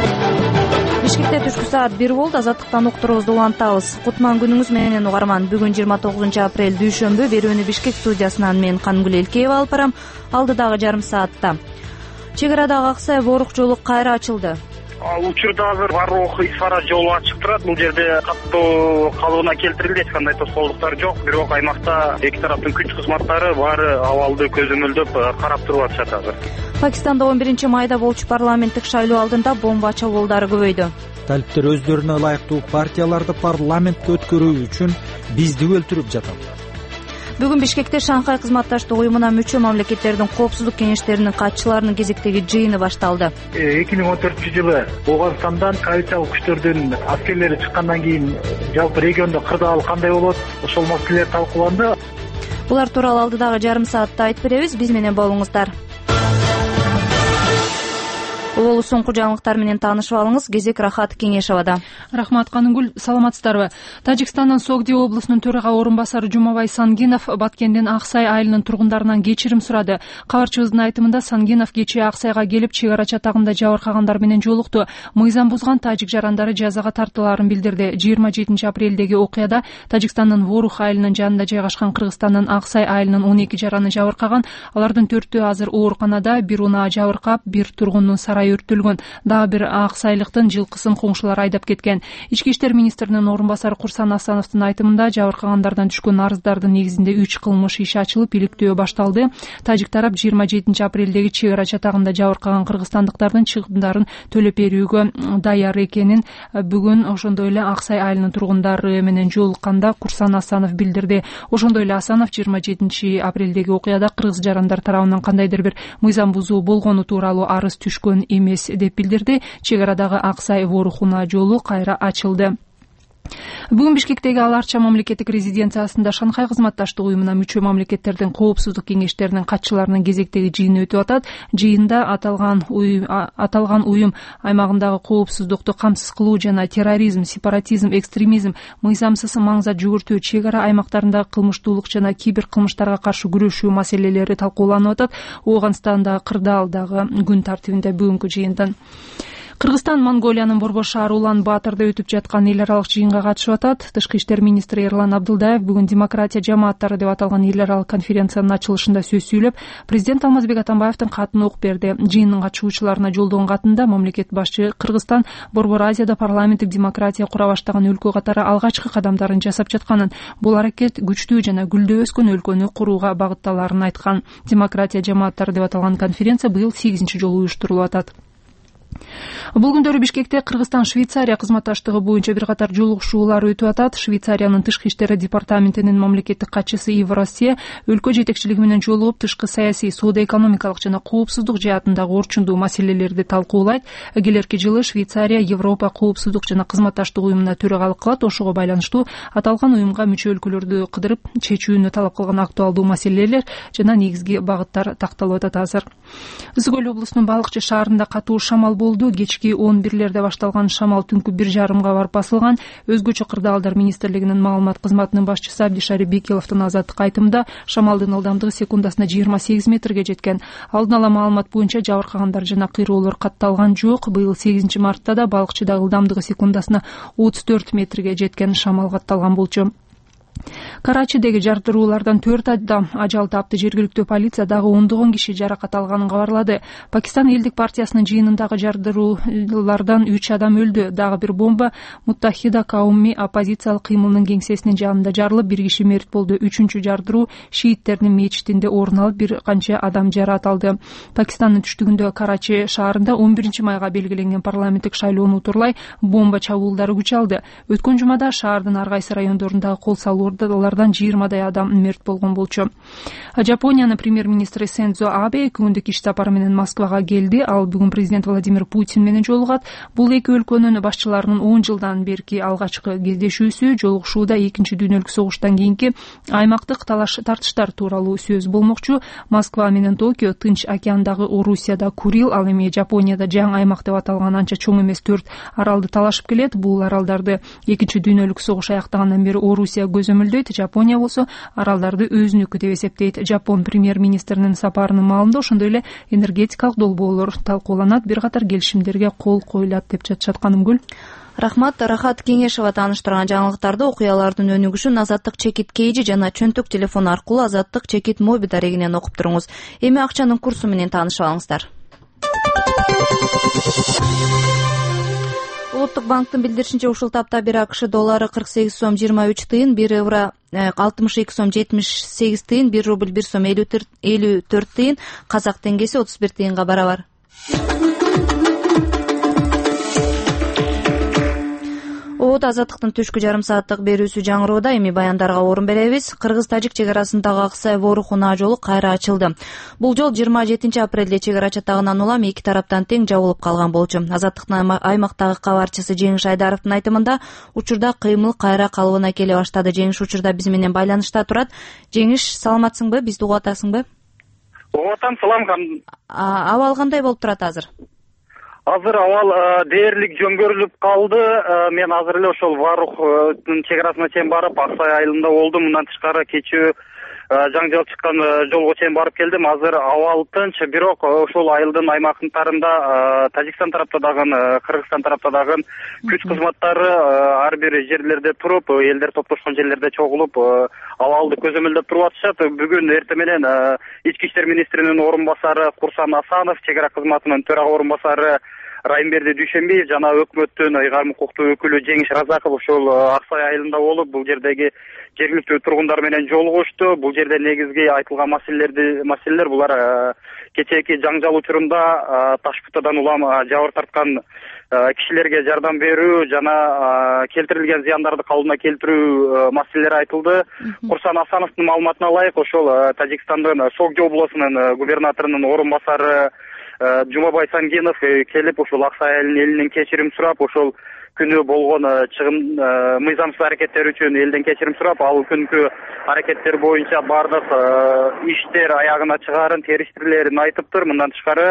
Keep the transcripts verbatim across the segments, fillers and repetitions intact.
Бишкекте түшкү саат бир болду. Азаттыктан уктуруубузду улантабыз. Кутман күнүңүз менен угарман. Бүгүн жыйырма тогузунчу апрель дүйшөмбү. Берүүнү Бишкек студиясынан мен Кангүл Элкеева алып барам. Алдыдагы жарым саатта чек арадагы Аксай Борук жолу кайра ачылды. Учурда азыр Варох Исфара жолу ачык турат. Бул жерде каттуу калыбына келтирилди, эч кандай тоскоолдуктар жок. Бирок аймакта эки тараптын күч кызматтары баары абалды көзөмөлдөп карап туруп атышат азыр. Пакистанда он биринчи майда болчу парламенттик шайлоо алдында бомба чабуулдары көбөйдү. Талиптер өздөрүнө ылайыктуу партияларды парламентке өткөрүү үчүн бизди өлтүрүп жатат. Бүгүн Бишкекте Шанхай кызматташтык уюмуна мүчө мамлекеттердин коопсуздук кеңештеринин катчыларынын кезектеги жыйыны башталды. эки миң он төртүнчү жылы Ооганстандан коалициялык күчтөрдүн аскерлери чыккандан кийин жалпы региондо кырдаал кандай болот, ошол маселелер талкууланды. Булар тууралуу алдыдагы жарым саатта айтып беребиз. Биз менен болуңуздар. Улуу соңку жаңылыктар менен таанышып алыңыз. Кезек Рахат Кеңешевада. Рахмат, Каныгүл, саламатсыздарбы? Тажикстандын Согди облусунун төрага орун басары Жумабай Сангинов Баткендин Аксай айылынын тургундарынан кечирим сурады. Кабарчыбыздын айтымында Сангинов кечээ Аксайга келип чек ара чатагында жабыркагандар менен жолукту. Мыйзам бузган тажик жарандары жазага тартылаарын билдирди. жыйырма жетинчи апрелдеги окуяда Тажикстандын Ворух айылынын жанында жайгашкан Кыргызстандын Аксай айылынын он эки жараны жабыркаган. Алардын төртөө азыр ооруканада, бир унаа жабыркап, бир тургундун сарайы өрттөлгөн. Дагы бир аксайлыктын жылкысын коңшулар айдап кеткен. Ички иштер министринин орун басары Курсан Асановдун айтымында жабыркагандардан түшкөн арыздардын негизинде үч кылмыш иши ачылып, иликтөө башталды. Тажик тарап жыйырма жетинчи апрелдеги чек ара чатагында жабыркаган кыргызстандыктардын чыгымдарын төлөп берүүгө даяр экенин бүгүн ошондой эле Аксай айылынын тургундары менен жолукканда Курсан Асанов билдирди. Ошондой эле Асанов жыйырма жетинчи апрелдеги окуяда кыргыз жарандар тарабынан кандайдыр бир мыйзам бузуу болгону тууралуу арыз түшкөн эмес деп билдирди. Чек арадагы Аксай Ворух жолу кайра ачылды. Бүгүн Бишкектеги Ал Арча мамлекеттик резиденциясында Шанхай кызматташтык уюмуна мүчө мамлекеттердин коопсуздук кеңештеринин катчыларынын кезектеги жыйыны өтүп атат. Жыйында аталган уюм аталган уюм аймагындагы коопсуздукту камсыз кылуу жана терроризм, сепаратизм, экстремизм, мыйзамсыз маңзат жүгүртүү, чек ара аймактарындагы кылмыштуулук жана кибер кылмыштарга каршы күрөшүү маселелери талкууланып атат. Ооганстандагы кырдаалдагы күн тартибинде бүгүнкү жыйындан Кыргызстан Монголиянын Борбор шаары Улан Баатырда өтүп жаткан эл аралык жыйынга катышып атат. Тышкы иштер министри Эрлан Абдылдаев бүгүн демократия жамааттары деп аталган эл аралык конференциянын ачылышында сөз сүйлөп, президент Алмазбек Атамбаевдин катын окуп берди. Жыйындын катышуучуларына жолдогон катында мамлекет башчы Кыргызстан Борбор Азияда парламенттик демократия кура баштаган өлкө катары алгачкы кадамдарын жасап жатканын, бул аракет күчтүү жана гүлдөп өскөн өлкөнү курууга багытталарын айткан. Демократия жамааттары деп аталган конференция быйыл сегизинчи жолу уюштурулуп атат. Бул күндөрү Бишкекте Кыргызстан-Швейцария кызматташтыгы боюнча бир катар жолугушуулар өтүп атат. Швейцариянын тышкы иштери департаментинин мамлекеттик катчысы Ив Россия өлкө жетекчилиги менен жолугуп, тышкы саясий, соода-экономикалык жана коопсуздук жаатындагы орчундуу маселелерди талкуулайт. Келерки жылы Швейцария Европа коопсуздук жана кызматташтык уюмуна төрагалык кылат. Ошого байланыштуу аталган уюмга мүчө өлкөлөрдү кыдырып чечүүнү талап кылган актуалдуу маселелер жана негизги багыттар такталып атат азыр. Ысык Көл облусунун Балыкчы шаарында катуу шамал болду. Кечки он бирлерде башталган шамал түнкү бир жарымга барып басылган. Өзгөчө кырдаалдар министрлигинин маалымат кызматынын башчысы Абдишари Бекиловдун азаттык айтымында шамалдын ылдамдыгы секундасына жыйырма сегиз метрге жеткен. Алдын ала маалымат боюнча жабыркагандар жана кыйроолор катталган жок. Быйыл сегизинчи мартта да Балыкчыда ылдамдыгы секундасына отуз төрт метрге жеткен шамал катталган болчу. Карачидеги жардыруулардан төрт адам ажал тапты. Жергиликтүү полиция дагы ондогон киши жаракат алганын кабарлады. Пакистан элдик партиясынын жыйынындагы жардыруулардан үч адам өлдү. Дагы бир бомба Муттахида кауми оппозициялык кыймылынын кеңсесинин жанында жарылып, бир киши мерт болду. Үчүнчү жардыруу шииттердин мечитинде орун алып, бир канча адам жаракат алды. Пакистандын түштүгүндө Карачи шаарында он биринчи майга белгиленген парламенттик шайлоону утурлай бомба чабуулдары күч алды. Өткөн жумада шаардын ар кайсы райондорундагы кол салуу алардан жыйырмадай адам мерт болгон болчу. Жапониянын премьер-министри Синдзо Абе эки күндүк иш сапары менен Москвага келди. Ал бүгүн президент Владимир Путин менен жолугат. Бул эки өлкөнүн башчыларынын он жылдан берки алгачкы кездешүүсү. Жолугушууда экинчи дүйнөлүк согуштан кийинки аймактык талаш тартыштар тууралуу сөз болмокчу. Москва менен Токио Тынч океандагы Орусияда Курил, ал эми Жапонияда жаңы аймак деп аталган анча чоң эмес төрт аралды талашып келет. Бул аралдарды экинчи дүйнөлүк согуш аяктагандан бери Орусия көзөмөл көзөмөлдөйт. Жапония болсо аралдарды өзүнүкү деп эсептейт. Жапон премьер-министринин сапарынын маалында ошондой эле энергетикалык долбоолор талкууланат, бир катар келишимдерге кол коюлат деп жатышат. Канымгүл. Рахмат. Рахат Кеңешова тааныштырган жаңылыктарды окуялардын өнүгүшүн Азаттык чекит кейжи жана чөнтөк телефон аркылуу Азаттык чекит моби дарегинен окуп туруңуз. Эми акчанын курсу менен таанышып алыңыздар. Улуттук банктын билдиришинче ушул тапта бир АКШ доллары кырк сегиз сом жыйырма үч тыйын, бир евро алтымыш эки сом жетимиш сегиз тыйын, бир рубль бир сом элүү төрт тыйын, казак теңгеси отуз бир тыйынга барабар. Оот Азаттыктын түшкү жарым сааттык берүүсү жаңыроодо. Эми баяндарга орун беребиз. Кыргыз-Тажик чек арасындагы Аксай Воорукуна жолу кайра ачылды. Бул жол жыйырма жетинчи апрелде чек ара чатагынан улам эки тараптан тең жабылып калган болчу. Азаттыктын аймактагы кабарчысы Жеңиш Айдаровдун айтымында учурда кыймыл кайра калыбына келе баштады. Жеңиш учурда биз менен байланышта турат. Жеңиш, саламатсыңбы? Бизди угуп атасыңбы? Угуп атам, салам. Абал кандай болуп турат азыр? Азыр абал дээрлик жөңгөрүлүп калды. Мен азыр эле ошол Варуктун чек арасына чейин барып, Аксай айылында болдум. Мындан тышкары кечээ жаңжал чыккан жолго чейин барып келдим. Азыр абал тынч, бирок ошол айылдын аймактарында Тажикстан тарапта дагы, Кыргызстан тарапта дагы күч кызматтары ар бир жерлерде туруп, элдер топтошкон жерлерде чогулуп, абалды көзөмөлдөп туруп атышат. Бүгүн эртең менен Ички иштер министринин орун басары Курсан Асанов, чек ара кызматынын төрага орун басары Райымберди Дүйшөнбиев жана өкмөттүн ыйгарым укуктуу өкүлү Жеңиш Разаков ошол Аксай айылында болуп, бул жердеги жергиликтүү тургундар менен жолугушту. Бул жерде негизги айтылган маселелерди маселелер булар кечээки жаңжал учурунда таш бутадан улам жабыр тарткан кишилерге жардам берүү жана келтирилген зыяндарды калыбына келтирүү маселелери айтылды. Курсан Асановдун маалыматына ылайык, ошол Тажикстандын Согди облусунун губернаторунун орун басары Жумабай Сангенов келип, ошол Аксай айылынын элинен кечирим сурап, ошол күнү болгон чыгым мыйзамсыз аракеттер үчүн элден кечирим сурап, ал күнкү аракеттер боюнча бардык иштер аягына чыгаарын, териштирлерин айтыптыр. Мындан тышкары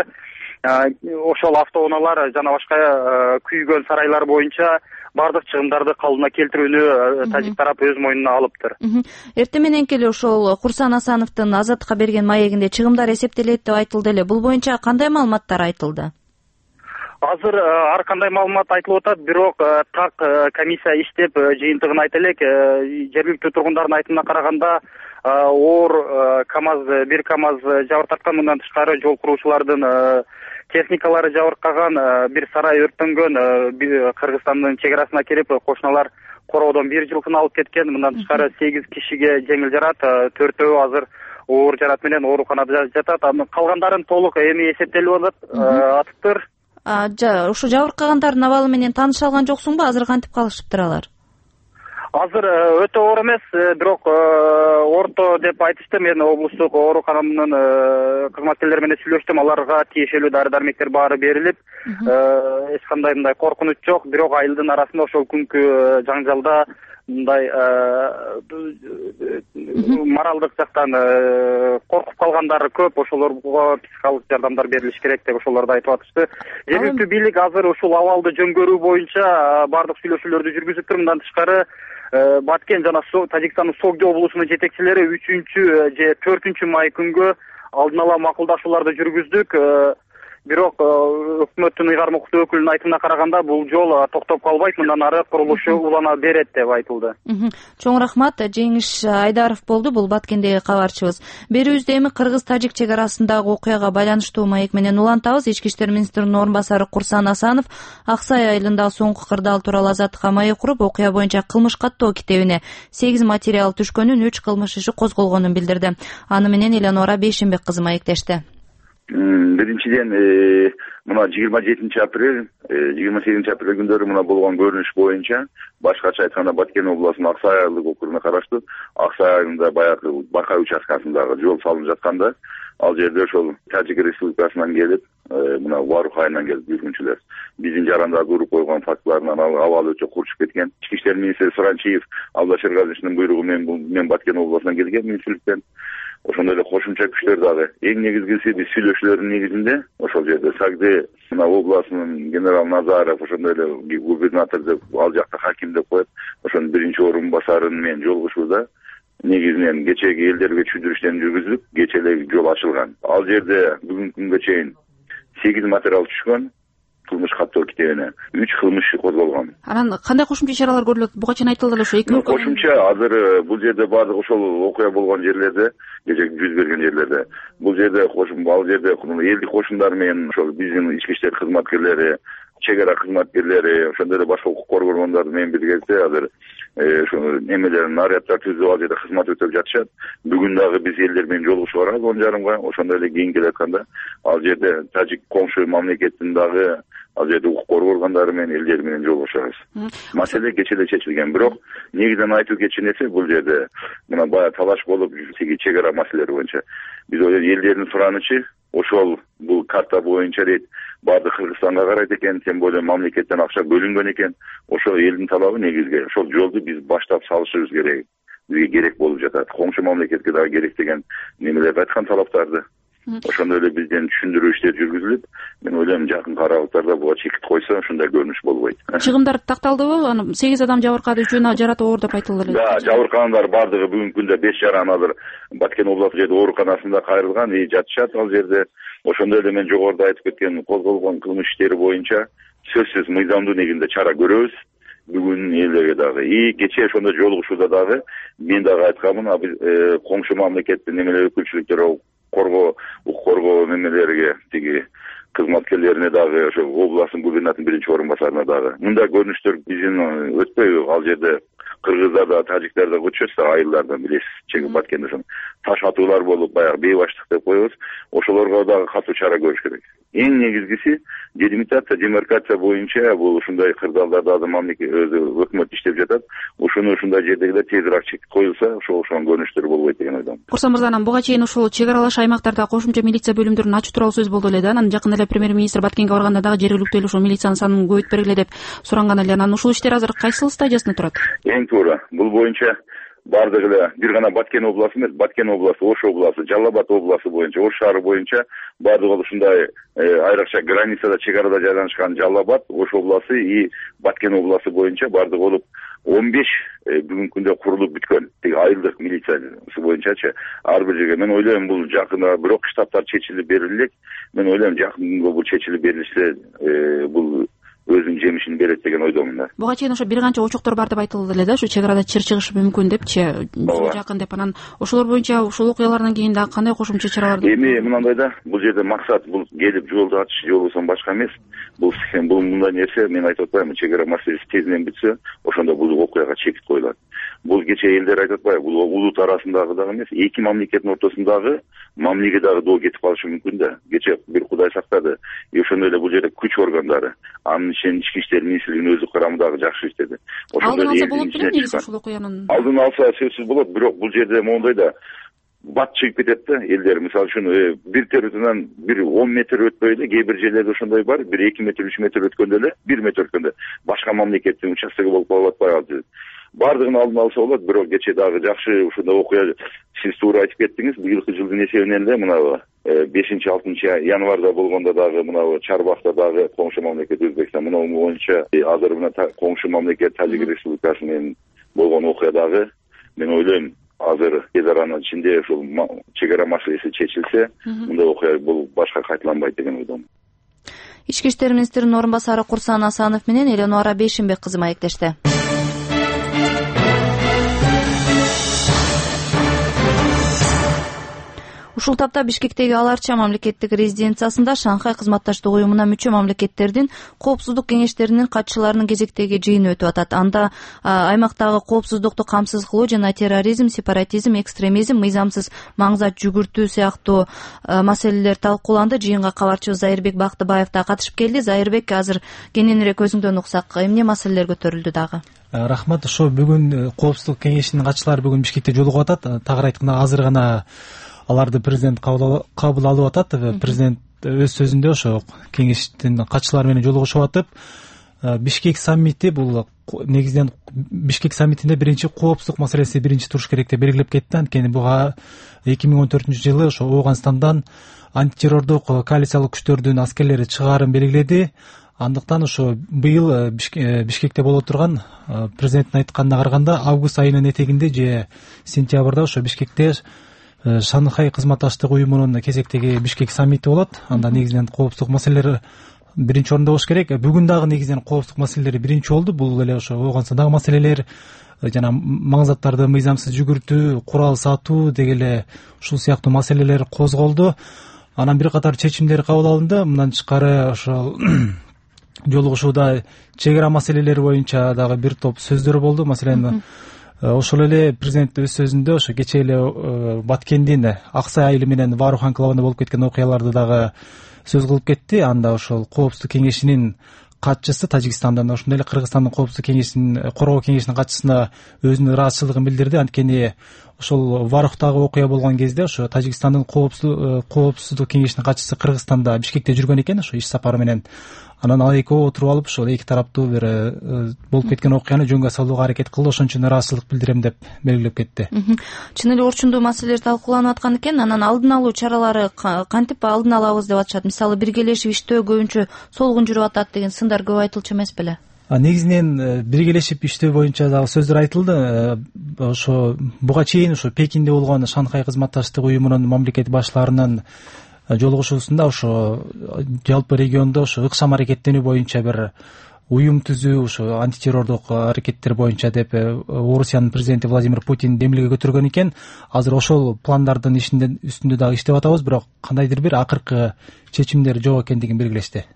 ошол автоунаалар жана башка күйгөн сарайлар боюнча бардык чыгымдарды калыбына келтирүүнү Тажик тарапы өз мойнуна алыптыр. Эртең менен келе ошол Курсан Асановдун Азаттыкка берген маегинде чыгымдар эсептелет деп айтылды эле. Бул боюнча кандай маалыматтар айтылды? Азыр ар кандай маалымат айтылып атат, бирок так комиссия иштеп жыйынтыгын айта элек. Жергиликтүү тургундардын айтымына караганда оор КАМАЗ, бир КАМАЗ жабыр тарткан. Мындан тышкары жол куруучулардын техникалары жабыркаган, бир сарай өрттөнгөн, Кыргызстандын чек арасына кирип, кошуналар короодон бир жылкыны алып кеткен. Мындан тышкары сегиз кишиге жеңил жарат, төртөө азыр оор жарат менен ооруканада жатат. Калгандарын толук эми эсептелип атыптыр. Ушу жабыркагандардын абалы менен тааныша алган жоксуңбу? Азыр кантип калышыптыр алар? Азыр өтө оор эмес, бирок орто деп айтышты. Мен облустук оорукананын кызматкерлери менен сүйлөштүм. Аларга тиешелүү дары-дармектер баары берилип, эч кандай мындай коркунуч жок. Бирок айылдын арасында ошол күнкү жаңжалда мындай моралдык жактан коркуп калгандары көп. Ошолорго психологик жардамдар берилиш керек деп ошолорду айтып атышты. Жергиликтүү бийлик азыр ушул абалды жөңгөрүү боюнча бардык сүйлөшүүлөрдү жүргүзүптүр. Мындан тышкары Баткен жана Тажикстандын Согди облусунун жетекчилери үчүнчү же төртүнчү май күнгө алдын ала макулдашууларды жүргүздүк. Бирок өкмөттүн ыйгарым укуктуу өкүлүнүн айтымына караганда бул жол токтоп калбайт, мындан ары курулушу улана берет деп айтылды. Чоң рахмат. Жеңиш Айдаров болду, бул Баткендеги кабарчыбыз. Берүүбүздө эми Кыргыз-Тажик чек арасындагы окуяга байланыштуу маек менен улантабыз. Ички иштер министринин орун басары Курсан Асанов Аксай айылындагы соңку кырдаал тууралуу Азаттыкка маек куруп, окуя боюнча кылмыш каттоо китебине сегиз материал түшкөнүн, үч кылмыш иши козголгонун билдирди. Аны менен Элеонора Бейшенбек кызы маектешти. Биринчиден мына жыйырма жетинчи апрель, жыйырма сегизинчи апрель күндөрү мына болгон көрүнүш боюнча, башкача айтканда Баткен облусунун Аксай айылдык округуна караштуу Аксай айылында баягы Бакай участкасындагы жол салынып жатканда, ал жерде ошол Тажик Республикасынан келип, мына Варух айынан келип жүргүнчүлөр биздин жарандарды уруп койгон фактыларынан абал өтө курчуп кеткен. Ички иштер министри Суранчиев Абдулла Шергаловичтин буйругу менен мен Баткен областынан келген министрликтен. Ошондой эле кошумча күчтөр дагы. Эң негизгиси биз сүйлөшүүлөрдүн негизинде ошол жерде Сагды мына областынын генерал Назаров, ошондой эле губернатор деп ал жакта хаким деп коет, ошонун биринчи орун басарын менен жолугушууда негизинен кечеги элдерге түшүндүрүү иштерин жүргүзүлүп, кече эле жол ачылган. Ал жерде бүгүнкү күнгө чейин сегиз материал түшкөн. Кылмыш каттоо китебине үч кылмыш козголгон. Анан кандай кошумча чаралар көрүлөт? Буга чейин айтылды эле ошо эки кошумча азыр бул жерде баардык ошол окуя болгон жерлерде, кече жүз берген жерлерде, бул жерде кошум, ал жерде элдик кошумдар менен ошол биздин ички иштер кызматкерлери, чек ара кызматкерлери, ошондой эле башка укук коргонгондор менен биргеликте азыр ошо немелер наряддар түзүп ал жерде кызмат өтөп жатышат. Бүгүн дагы биз элдер менен жолугушуп барабыз он жарымга. Ошондой эле кийин келатканда ал жерде тажик коңшу мамлекеттин дагы ал жерде укук коргоо органдары менен элдер менен жолугушабыз. Маселе кече эле чечилген, бирок негизинен айтуу кетчү нерсе бул жерде мына баягы талаш болуп жүрсеги чек ара маселелери боюнча биз элдердин суранычы ошол бул карта боюнча дейт баардык Кыргызстанга карайт экен, тем более мамлекеттен акча бөлүнгөн экен. Ошол элдин талабы негизги ошол жолду биз баштап салышыбыз керек. Бизге керек болуп жатат. Коңшу мамлекетке дагы керек деген немелерди айткан талаптарды. Ошондой эле бизден түшүндүрүү иштери жүргүзүлүп, мен ойлойм жакын аралыктарда буга чекит койсо ушундай көрүнүш болбойт. Чыгымдар такталдыбы? Аны сегиз адам жабыркады, үчөөнү жаратып оор деп айтылды эле. Да, жабыркагандар баардыгы бүгүнкү күндө беш жаран азыр Баткен областык жерде ооруканасында кайрылган, и жатышат ал жерде. Ошондой эле мен жогоруда айтып кеткен козголгон кылмыш иштери боюнча сөзсүз мыйзамдуу негизинде чара көрөбүз. Бүгүн элдерге дагы и кече ошондой жолугушууда дагы мен дагы айтканмын, биз коңшу мамлекеттин немелер өкүлчүлүктөрү коргоо, укук коргоо немелерге, тиги кызматкерлерине дагы, ошо областтын губернаторунун биринчи орун басарына дагы мындай көрүнүштөр биздин өтпөйбү? Ал жерде кыргыздар да, тажиктер да көчөсү айылдардан билесиз, чеги Баткенде ошо таш атуулар болуп, баягы бейбаштык деп коебуз. Ошолорго дагы катуу чара көрүш керек. Эң негизгиси делимитация, демаркация боюнча бул ушундай кырдаалдарда да мамлекет өзү өкмөт иштеп жатат. Ушуну ушундай жердегилер тезирээк чекит коюлса, ошол ошон көрүнүштөр болбойт деген ойдомун. Курсан мырза, анан буга чейин ушул чек аралаш аймактарда кошумча милиция бөлүмдөрүн ачуу тууралуу сөз болду эле да. Анан жакында эле премьер-министр Баткенге барганда дагы жергиликтүү эле ушул милициянын санын көбөйт бергиле деп суранган эле. Анан ушул иштер азыр кайсыл стадиясында турат? Эң туура. Бул боюнча бардыгы эле бир гана Баткен областы эмес, Баткен областы, Ош областы, Жалал Абад областы боюнча, Ош шаары боюнча бардыгы ушундай айрыкча границада, чек арада жайланышкан Жалал Абад, Ош областы и Баткен областы боюнча бардыгы болуп он беш бүгүнкү күндө курулуп бүткөн. Тиги айылдык милициясы боюнчачы ар бир жерге мен ойлойм бул жакында бирок штаттар чечилип берилет. Мен ойлойм жакын күнгө бул чечилип берилсе бул өзүнүн жемишин берет деген ойдомун да. Буга чейин ошо бир канча очоктор бар деп айтылды эле да, ушу чек арада чыр чыгышы мүмкүн депчи, жакын деп. Анан ошолор боюнча ушул окуялардан кийин дагы кандай кошумча чараларды? Эми мындай да, бул жерде максат бул келип жолду ачыш, же болбосо башка эмес. Бул бул мындай нерсе, мен айтып атпаймынбы, чек ара маселеси тезинен бүтсө, ошондо бул окуяга чекит коюлат. Бул кече элдер айтып атпайбы, бул улут арасындагы дагы эмес, эки мамлекеттин ортосундагы мамилеге дагы доо кетип калышы мүмкүн да. Кече бир Кудай сактады. И ошондой эле бул жерде күч органдары, анын ичинен ички иштер министрлигинин өзү кырамындагы жакшы иштеди. Алдын алса болот белем, негизи ушул окуянын. Алдын алса сөзсүз болот, бирок бул жерде моундай да бат чыгып кетет да, элдер мисалы үчүн бир территориядан бир он метр өтпөй эле, кээ бир жерлерде ошондой бар, бир эки метр, үч метр өткөндө эле, бир метр өткөндө башка мамлекеттин участогу болуп калып атпайбы? Бардыгын алдын алса болот, бирок кече дагы жакшы ушундай окуя сиз туура айтып кеттиңиз. Быйылкы жылдын эсебинен эле мына бешинчи алтынчы январда болгондо дагы мына Чарбакта дагы коңшу мамлекет Өзбекстан мына боюнча азыр мына коңшу мамлекет Тажик Республикасы менен болгон окуя дагы мен ойлойм азыр тез аранын ичинде ушул чек ара маселеси чечилсе, мындай окуя бул башка кайталанбайт деген ойдомун. Ички иштер министринин орун басары Курсан Асанов менен Эленора Бейшимбек кызы маектешти. Ушул тапта Бишкектеги Ал Арча мамлекеттик резиденциясында Шанхай кызматташтык уюмуна мүчө мамлекеттердин коопсуздук кеңештеринин катчыларынын кезектеги жыйыны өтүп атат. Анда аймактагы коопсуздукту камсыз кылуу жана терроризм, сепаратизм, экстремизм, мыйзамсыз маңзат жүгүртүү сыяктуу маселелер талкууланды. Жыйынга кабарчыбыз Зайырбек Бактыбаев да катышып келди. Зайырбек, азыр кененирээк өзүңдөн уксак, эмне маселелер көтөрүлдү дагы? Рахмат. Ошо бүгүн коопсуздук кеңешинин катчылары бүгүн Бишкекте жолугуп атат. Тагыраак айтканда азыр гана аларды президент кабыл алып атат. Президент өз сөзүндө ошо кеңештин катчылары менен жолугушуп атып, Бишкек саммити бул негизинен Бишкек саммитинде биринчи коопсуздук маселеси биринчи туруш керек деп белгилеп кетти. Анткени буга эки миң он төртүнчү жылы ошо Ооганстандан антитеррордук коалициялык күчтөрдүн аскерлери чыгаарын белгиледи. Андыктан ошо быйыл Бишкекте боло турган президенттин айтканына караганда август айынын этегинде же сентябрда ошо Бишкекте Шанхай кызматташтык уюмунун кезектеги Бишкек саммити болот. Анда негизинен коопсуздук маселелери биринчи орунда болуш керек. Бүгүн дагы негизинен коопсуздук маселелери биринчи болду. Бул эле ошо Оогансандагы маселелер, жана маңзаттарды мыйзамсыз жүгүртүү, курал сатуу деген эле ушул сыяктуу маселелер козголду. Анан бир катар чечимдер кабыл алынды. Мындан тышкары ошол жолугушууда чек ара маселелери боюнча дагы бир топ сөздөр болду. Маселен, ошол эле президент өз сөзүндө ошо кечээ эле Баткендин Аксай айылы менен Варуух анклавында болуп кеткен окуяларды дагы сөз кылып кетти. Анда ошол коопсуздук кеңешинин катчысы Тажикстандан, ошондой эле Кыргызстандын коопсуздук кеңешинин коргоо кеңешинин катчысына өзүнүн ыраазычылыгын билдирди. Анткени ошол Варухтагы окуя болгон кезде ошо Тажикстандын коопсуздук кеңешинин катчысы Кыргызстанда Бишкекте жүргөн экен, ошо иш сапары менен. Анан ал экөө отуруп алып ошол эки тараптуу бир болуп кеткен окуяны жөнгө салууга аракет кылды. Ошон үчүн ыраазычылык билдирем деп белгилеп кетти. Чын эле орчундуу маселелер талкууланып аткан экен. Анан алдын алуу чаралары кантип алдын алабыз деп атышат? Мисалы биргелешип иштөө көбүнчө солгун жүрүп атат деген сындар көп айтылчу эмес беле? Негизинен биргелешип иштөө боюнча дагы сөздөр айтылды. Ошо буга чейин ошо Пекинде болгон Шанхай кызматташтык уюмунун мамлекет башчыларынын жолугушуусунда ошо жалпы региондо ошо ыкчам аракеттенүү боюнча бир уюм түзүү, ошо антитеррордук аракеттер боюнча деп Орусиянын президенти Владимир Путин демилге көтөргөн экен. Азыр ошол пландардын ишинде үстүндө дагы иштеп атабыз, бирок кандайдыр бир акыркы чечимдер жок экендигин белгилешти.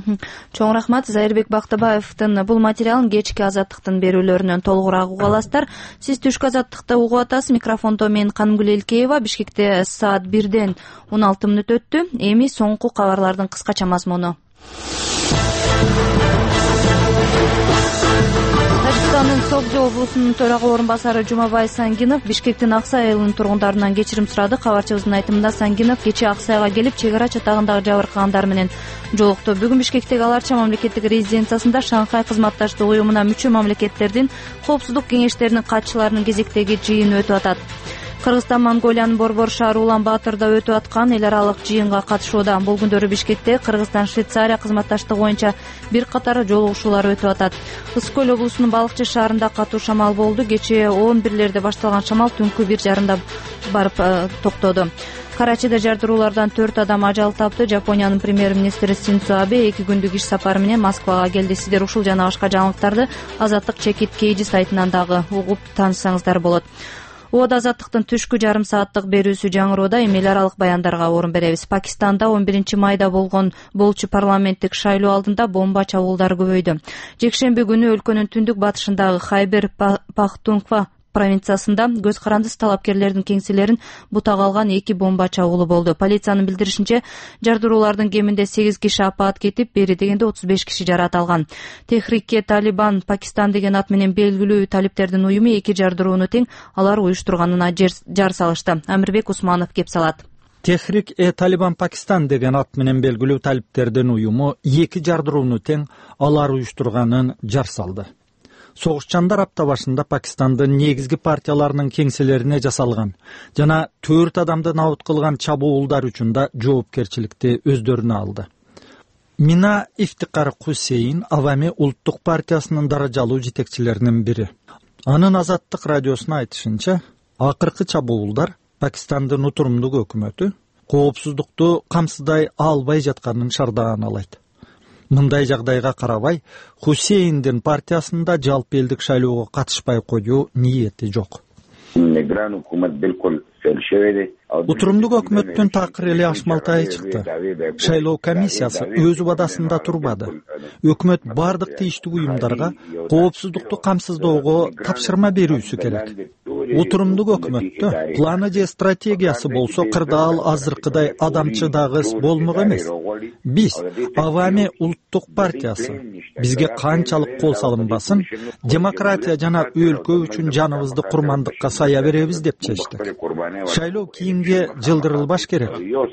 Чоң рахмат. Зайырбек Бактыбаевдин бул материалын кечки Азаттыктын берүүлөрүнөн толугураак уга аласыздар. Сиз түшкү Азаттыкты угуп атасыз. Микрофондо мен Канымгүл Элкеева. Бишкекте саат бирден он алты мүнөт өттү. Эми соңку кабарлардын кыскача мазмуну. Тажикстандын Согди облусунун төрага орун басары Жумабай Сангинов Бишкектин Аксай айылынын тургундарынан кечирим сурады. Кабарчыбыздын айтымында Сангинов кечээ Аксайга келип чек ара чатагындагы жабыркагандар менен жолукту. Бүгүн Бишкектеги Аларча мамлекеттик резиденциясында Шанхай кызматташтык уюмуна мүчө мамлекеттердин коопсуздук кеңештеринин катчыларынын кезектеги жыйыны өтүп атат. Кыргызстан Монголиянын Борбор шаары Улан Баатырда өтүп аткан эл аралык жыйынга катышууда. Бул күндөрү Бишкекте Кыргызстан Швейцария кызматташтыгы боюнча бир катар жолугушуулар өтүп атат. Ысык көл облусунун Балыкчы шаарында катуу шамал болду. Кечээ он бирлерде башталган шамал түнкү бир жарымда барып токтоду. Карачида жардыруулардан төрт адам ажал тапты. Жапониянын премьер-министри Синдзо Абе эки күндүк иш сапары менен Москвага келди. Сиздер ушул жана башка жаңылыктарды Азаттык чекит кейжи сайтынан дагы угуп таанышсаңыздар болот. Ода Азаттыктын түшкү жарым сааттык берүүсү жаңыроодо эми эл аралык баяндарга орун беребиз. Пакистанда он биринчи майда болгон болчу парламенттик шайлоо алдында бомба чабуулдар көбөйдү. Жекшемби күнү өлкөнүн түндүк батышындагы Хайбер Пахтунхва провинциясында көз карандысыз талапкерлердин кеңселерин бутак алган эки бомба чабуулу болду. Полициянын билдиришинче, жардыруулардын кеминде сегиз киши апаат кетип, бери дегенде отуз беш киши жарат алган. Техрикке Талибан Пакистан деген ат менен белгилүү талиптердин уюму эки жардырууну тең алар уюштурганына жар салышты. Амирбек Усманов кеп салат. Техрик-э-Талибан Пакистан деген ат менен белгилүү талиптердин уюму эки жардырууну тең алар уюштурганын жар салды. Согушчандар апта башында Пакистандын негизги партияларынын кеңселерине жасалган жана төрт адамды набыт кылган чабуулдар үчүн да жоопкерчиликти өздөрүнө алды. Мина Ифтикар Хусейн Авами улуттук партиясынын даражалуу жетекчилеринин бири. Анын Азаттык радиосуна айтышынча, акыркы чабуулдар Пакистандын утурумдук өкмөтү коопсуздукту камсыздай албай жатканын шардаганалайт. Мындай жагдайга карабай, Хусейндин партиясында жалпы элдик шайлоого катышпай коюу ниети жок. Утурумдук өкмөттүн такыр эле ашмалтайы чыкты. Шайлоо комиссиясы өз убадасында турбады. Өкмөт бардык тийиштүү уюмдарга коопсуздукту камсыздоого тапшырма берүүсү керек. Утурумдук өкмөттө планы же стратегиясы болсо кырдаал азыркыдай адамчы дагы болмок эмес. биз Авами улуттук партиясы бизге канчалык кол салынбасын демократия жана өлкө үчүн жаныбызды курмандыкка сая беребиз деп чечтик. Шайлоо кийинге жылдырылбаш керек,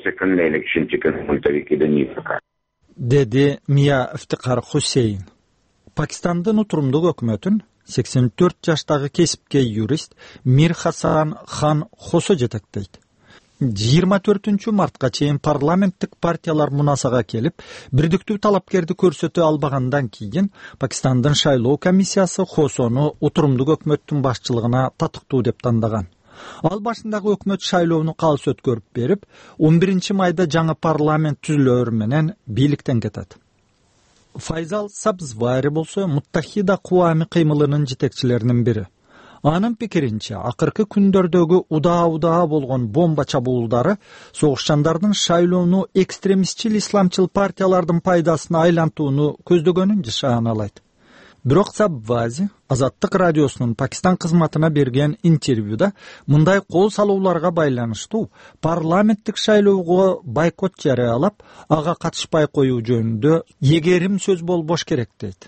деди Мия Ифтикар Хусейн. Пакистандын утурумдук өкмөтүн сексен төрт жаштагы кесипкей юрист Мир Хасан Хан Хосо жетектейт. жыйырма төртүнчү мартка чейин парламенттик партиялар мунасага келип, бирдиктүү талапкерди көрсөтө албагандан кийин Пакистандын шайлоо комиссиясы Хосону утурумдук өкмөттүн башчылыгына татыктуу деп тандаган. Ал башындагы өкмөт шайлоону калыс өткөрүп берип, он биринчи майда жаңы парламент түзүлөөр менен бийликтен кетет. Файзал Сабзвари болсо Муттахида Куами кыймылынын жетекчилеринин бири. Анын пикиринче, акыркы күндөрдөгү удаа-удаа болгон бомба чабуулдары согушчандардын шайлоону экстремистчил исламчыл партиялардын пайдасына айлантууну көздөгөнүн жашаналайт. Бирок Сабвази Азаттык радиосунун Пакистан кызматына берген интервьюда мындай кол салууларга байланыштуу парламенттик шайлоого бойкот жарыялап, ага катышпай коюу жөнүндө эгерим сөз болбош керек дейт.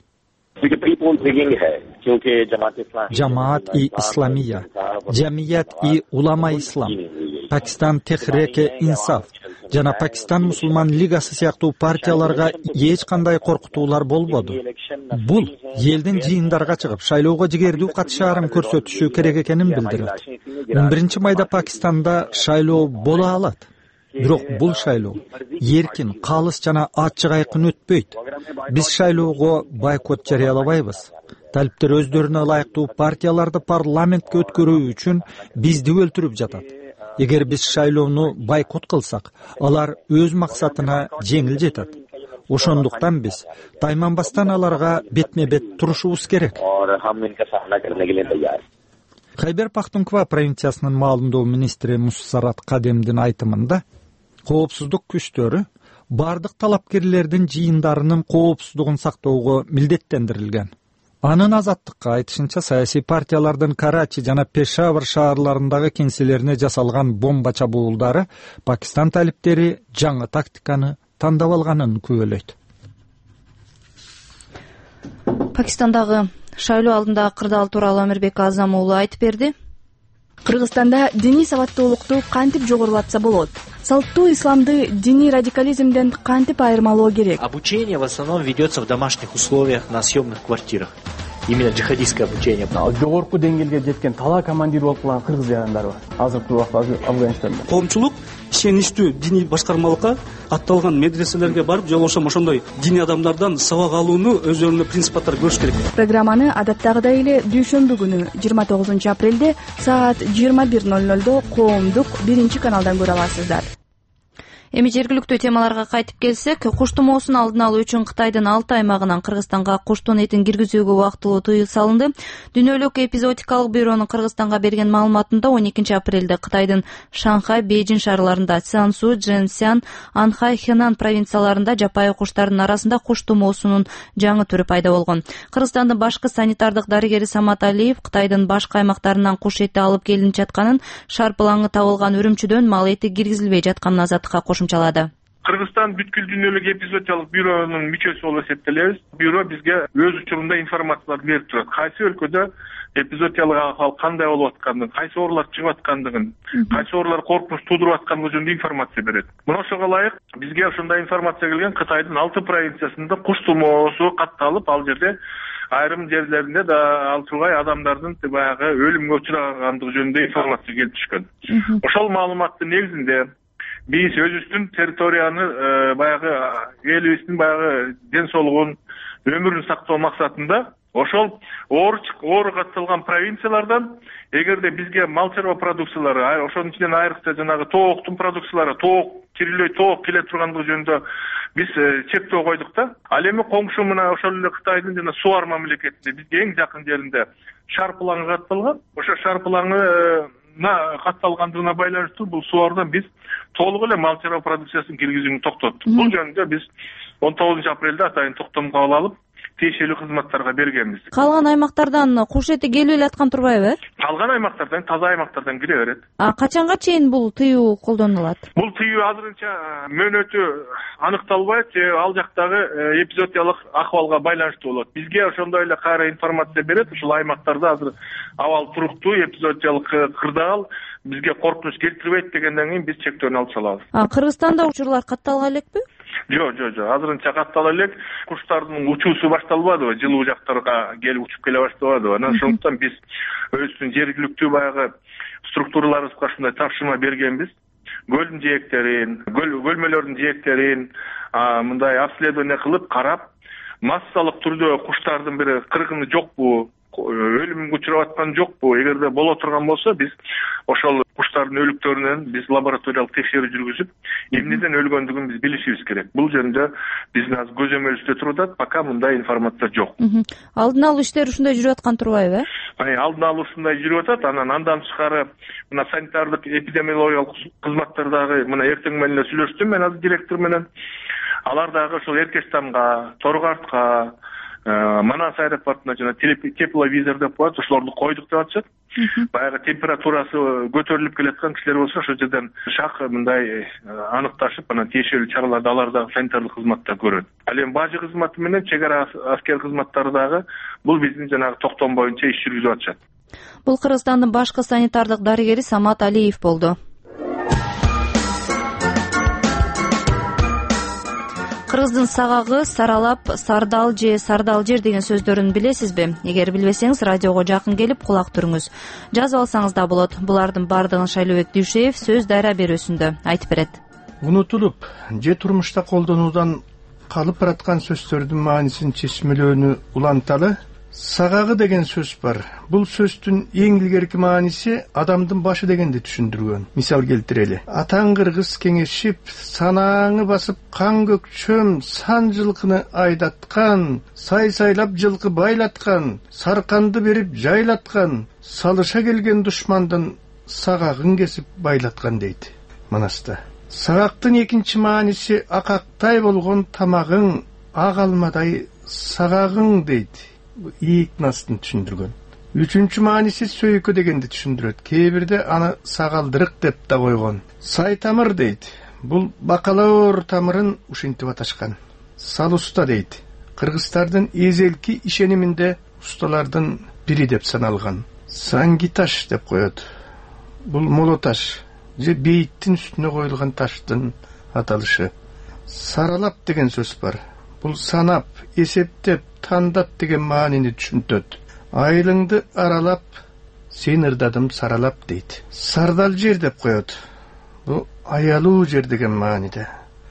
Жамаат-и Исламия, Жамият-и Улама Ислам, Пакистан Техреке Инсаф жана Пакистан Мусулман лигасы сыяктуу партияларга эч кандай коркутуулар болбоду. Бул элдин жыйындарга чыгып шайлоого жигердүү катышаарын көрсөтүшү керек экенин билдирет. он биринчи майда Пакистанда шайлоо боло алат. Бирок бул шайлоо эркин, калыс жана ачык айкын өтпөйт. Биз шайлоого бойкот жарыялабайбыз. Талиптер өздөрүнө ылайыктуу партияларды парламентке өткөрүү үчүн бизди өлтүрүп жатат. Эгер биз шайлоону бойкот кылсак, алар өз максатына жеңил жетет. Ошондуктан биз тайманбастан аларга бетме-бет турушубуз керек. Хайбер Пахтунква провинциясынын маалымдоо министри Муссарат Кадемдин айтымында, коопсуздук күчтөрү бардык талапкерлердин жыйындарынын коопсуздугун сактоого милдеттендирилген. Анын Азаттыкка айтышынча, саясий партиялардын Карачи жана Пешавар шаарларындагы кеңселерине жасалган бомба чабуулдары Пакистан талиптери жаңы тактиканы тандап алганын күбөлөйт. Пакистандагы шайлоо алдындагы кырдаал тууралуу Амирбек Азам уулу айтып берди. Кыргызстанда диний сабаттуулукту кантип жогорулатса болот? Салттуу исламды диний радикализмден кантип айырмалоо керек? Обучение в основном ведется в домашних условиях на съемных квартирах. Именно джихадистское обучение. Жогорку деңгээлге жеткен талаа командир болуп калган кыргыз жарандар бар. Азыркы убакта Афганистанда. Коомчулук ишеничтүү диний башкармалыкка атталган медреселерге барып, же болбосо ошондой диний адамдардан сабак алууну өздөрүнө принцип катары көрүш керек. Программаны адаттагыдай эле дүйшөмбү күнү жыйырма тогузунчу апрелде саат жыйырма бир ноль нольдо коомдук биринчи каналдан көрө аласыздар. Эми жергиликтүү темаларга кайтып келсек, куш тумоосун алдын алуу үчүн Кытайдын алты аймагынан Кыргызстанга куштун этин киргизүүгө убактылуу тыюу салынды. Дүйнөлүк эпизоотикалык бюронун Кыргызстанга берген маалыматында он экинчи апрелде Кытайдын Шанхай, Бейжин шаарларында, Цзянсу, Чжэнсян, Анхай, Хэнан провинцияларында жапайы куштардын арасында куш тумоосунун жаңы түрү пайда болгон. Кыргызстандын башкы санитардык дарыгери Самат Алиев Кытайдын башка аймактарынан куш эти алып келинип жатканын, шарпылаңы табылган үрүмчүдөн мал эти киргизилбей жатканын Азаттыкка Кыргызстан бүткүл дүйнөлүк эпизоотиялык бюронун мүчөсү болуп эсептелебиз. Бюро бизге өз учурунда информацияларды берип турат. Кайсы өлкөдө эпизоотиялык акыбал кандай болуп аткандыгын, кайсы оорулар чыгып аткандыгын, кайсы оорулар коркунуч туудуруп аткандыгы жөнүндө информация берет. Мына ошого ылайык бизге ошондой информация келген. Кытайдын алты провинциясында куш тумоосу катталып, ал жерде айрым жерлеринде да алтыбай адамдардын баягы өлүмгө учурагандыгы жөнүндө информация келип түшкөн. Ошол маалыматтын негизинде биз өзүбүздүн территорияны баягы элибиздин баягы ден соолугун, өмүрүн сактоо максатында ошол оору оору катталган провинциялардан эгерде бизге мал чарба продукциялары, ошонун ичинен айрыкча жанагы тооктун продукциялары, тоок кирилбей тоок келе тургандыгы жөнүндө биз чектөө койдук да. Ал эми коңшу мына ошол эле Кытайдын жана Суар мамлекетинде бизге эң жакын жеринде шарпылаңы катталган. Ошо шарпылаңы катталгандыгына байланыштуу бул Суардан биз толук эле мал чарба продукциясын киргизүүнү токтоттук. Бул жөнүндө биз он тогузунчу апрелде атайын токтом кабыл алып, тиешелүү кызматтарга бергенбиз. Калган аймактардан куш эти келип элаткан турбайбы? Калган аймактардан, таза аймактардан кире берет. А качанга чейин бул тыюу колдонулат? Бул тыюу азырынча мөөнөтү аныкталбайт, ал жактагы эпизодиялык акыбалга байланыштуу болот. Бизге ошондой эле кайра информация берет. Ушул аймактарда азыр абал туруктуу, эпизодиялык кырдаал бизге коркунуч келтирбейт дегенден кийин биз чектөөнү алып салабыз. А Кыргызстанда учурлар катталган элекпи? Жок, жок, жок. Азырынча каттала элек. Куштардын учуусу башталбадыбы, жылуу жактарга келип учуп келе баштабадыбы. Анан ошондуктан биз өзүбүздүн жергиликтүү баягы структураларыбызга ушундай тапшырма бергенбиз. Көлдүн жээктерин, көлмөлөрдүн жээктерин мындай обследование кылып карап, массалык түрдө куштардын бир кыргыны жокпу, өлүмгө учурап аткан жокпу? Эгерде боло турган болсо, биз ошол куштардын өлүктөрүнөн биз лабораториялык текшерүү жүргүзүп, эмнеден өлгөндүгүн биз билишибиз керек. Бул жөнүндө биздин азыр көзөмөлүбүздө туруп атат, пока мындай информация жок. Алдын алуу иштери ушундай жүрүп аткан турбайбы? Алдын алуу ушундай жүрүп атат. Анан андан тышкары мына санитардык эпидемиологиялык кызматтардагы мына эртең менен эле сүйлөштүм мен азыр директор менен. Алар дагы ошол Эркештамга, Торгартка, Манас аэропортуна жана тепловизор деп коет, ошолорду койдук деп атышат. Баягы температурасы көтөрүлүп келаткан кишилер болсо, ошол жерден шак мындай аныкташып, анан тиешелүү чараларды алар да санитардык кызматта көрөт. Ал эми бажы кызматы менен чек ара аскер кызматтары дагы бул биздин жанагы токтом боюнча иш жүргүзүп атышат. Бул Кыргызстандын башкы санитардык дарыгери Самат Алиев болду. Кыргыздын сагагы саралап, сардал же сардал жер деген сөздөрүн билесизби? Эгер билбесеңиз, радиого жакын келип кулак түрүңүз. Жазып алсаңыз да болот. Булардын бардыгын Шайлообек Дүйшеев сөз дайра берүүсүндө айтып берет. Унутулуп же турмушта колдонуудан калып бараткан сөздөрдүн маанисин чечмелөөнү уланталы. Сагагы деген сөз бар. Бул сөздүн эң илгерки мааниси адамдын башы дегенди түшүндүргөн. Мисал келтирели. Атаң кыргыз кеңешип, санааңы басып кан көкчөм сан жылкыны айдаткан, сай-сайлап жылкы байлаткан, сарканды берип жайлаткан, салыша келген душмандын сагагын кесип байлаткан дейт Манаста. Сагактын экинчи мааниси акактай болгон тамагың, ак алмадай сагагың дейт. Ийикнастын түшүндүргөн. Үчүнчү мааниси сөйкө дегенди түшүндүрөт. Кээ бирде аны сагалдырык деп да койгон. Сай тамыр дейт. Бул бакалоор тамырын ушинтип аташкан. Сал уста дейт. Кыргыздардын эзелки ишениминде усталардын бири деп саналган. Санги таш деп коет. Бул моло таш же бейиттин үстүнө коюлган таштын аталышы. Саралап деген сөз бар. Бул санап, эсептеп, тандап деген маанини түшүнтөт. Айылыңды аралап, сен ырдадым саралап дейт. Сардал жер деп коет. Бул аялуу жер деген мааниде.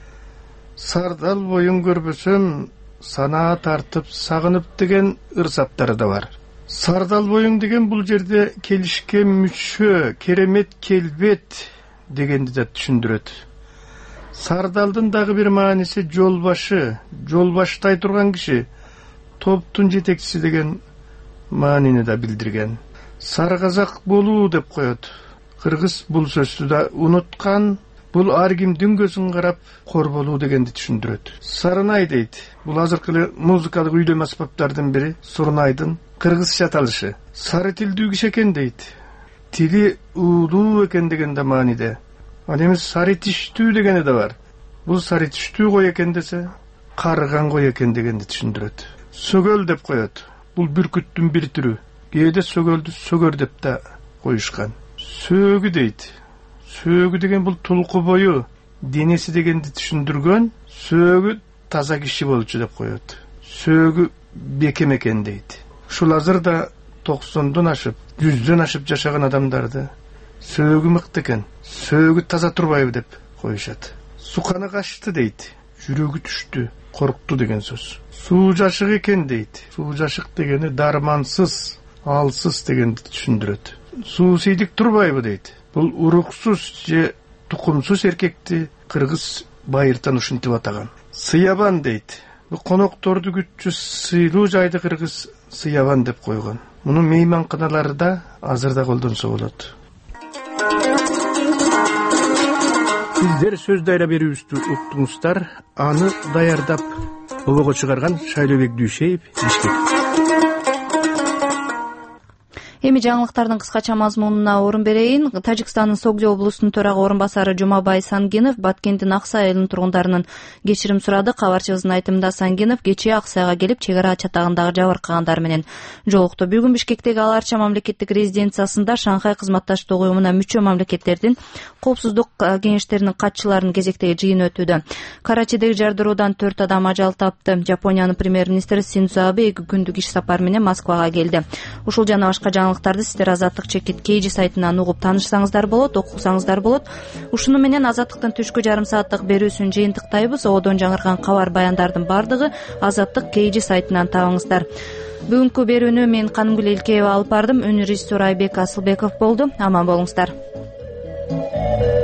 Сардал боюн көрбөсөм, санаа тартып, сагынып деген ырсаптары да бар. Сардал боюң деген бул жерде келишке мүчө, керемет келбет дегенди да түшүндүрөт. Сардалдын дагы бир мааниси жолбашы, жолбаштай турган киши, топтун жетекчиси деген маанини да билдирген. Саргазак болуу деп коет. Кыргыз бул сөздү да унуткан. Бул ар кимдин көзүн карап кор болуу дегенди түшүндүрөт. Сарынай дейт. Бул азыркы музыкалык үйдөм аспаптардын бири, сурнайдын кыргызча аталышы. Сары тилдүү киши экен дейт. Тили уулуу экен деген да мааниде. Ал эми сары тиштүү дегени да бар. Бул сары тиштүү кой экен десе, карыган кой экен дегенди түшүндүрөт. Сөгөл деп коет. Бул бүркүттүн бир түрү. Кээде сөгөлдү сөгөр деп да коюшкан. Сөөгү дейт. Сөөгү деген бул тулку бою, денеси дегенди түшүндүргөн. Сөөгү таза киши болчу деп коет. Сөөгү бекем экен дейт. Ушул азырда токсондон ашып, жүздөн ашып жашаган адамдарды сөөгү мыкты экен, сөөгү таза турбайбы деп коюшат. Суканы качты дейт. Жүрөгү түштү, коркту деген сөз. Суу жашык экен дейт. Суу жашык дегени дармансыз, алсыз дегенди түшүндүрөт. Суу сейдик турбайбы дейт. Бул уруксуз же тукумсуз эркекти кыргыз байыртан ушинтип атаган. Сыябан дейт. Бул конокторду күтчү сыйлуу жайды кыргыз сыябан деп койгон. Муну мейманканаларда азырда колдонсо болот. Сиздер сөз дайра берүүбүздү уктуңуздар. Аны даярдап обого чыгарган Шайлообек Дүйшеев, Бишкек. Эми жаңылыктардын кыскача мазмунуна орун берейин. Тажикстандын Согди облусунун төрага орун басары Жумабай Сангинов Баткендин Аксай айылынын тургундарынан кечирим сурады. Кабарчыбыздын айтымында Сангинов кечээ Аксайга келип чек ара чатагындагы жабыркагандар менен жолукту. Бүгүн Бишкектеги Ал Арча мамлекеттик резиденциясында Шанхай кызматташтык уюмуна мүчө мамлекеттердин коопсуздук кеңештеринин катчыларынын кезектеги жыйыны өтүүдө. Карачидеги жардыруудан төрт адам ажал тапты. Жапониянын премьер-министри Синдзо Абе эки күндүк иш сапар менен Москвага келди. Ушул жана башка жаңылыктарды сиздер Азаттык чекит Кейжи сайтынан угуп таанышсаңыздар болот, окусаңыздар болот. Ушуну менен Азаттыктын түшкү жарым сааттык берүүсүн жыйынтыктайбыз. Одон жаңырган кабар баяндардын бардыгы Азаттык Кейжи сайтынан табыңыздар. Бүгүнкү берүүнү мен Канымгүл Элкеева алып бардым. Үнү режиссер Айбек Асылбеков болду. Аман болуңуздар.